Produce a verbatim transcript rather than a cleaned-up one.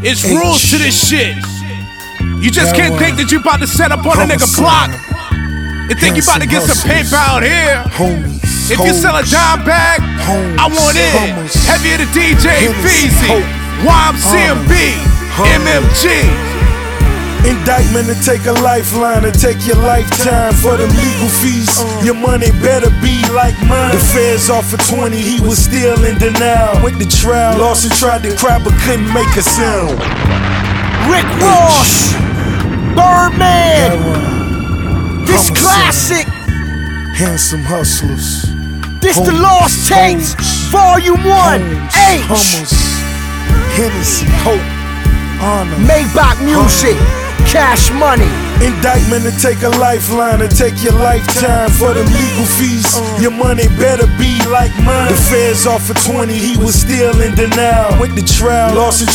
It's rules to this shit. You just can't think that you about to set up on a nigga block and think you about to get some paper out here. If you sell a dime bag, I want in. Heavier to D J Feezy, Y M C M B, M M G. Indictment to take a lifeline, to take your lifetime for them legal fees. Your money better be like mine. The feds offered twenty, he was still in denial. Went to trial, lost and tried to cry but couldn't make a sound. Rick Ross, Birdman, this classic. Handsome hustlers. This the Lost Tapes, Volume one, H. Hummers, Hennessy, Hope, Honor, Maybach Music, Cash Money. Indictment to take a lifeline, to take your lifetime for them legal fees. Your money better be like mine. The feds offered twenty, he was still in denial. Went to trial, lost and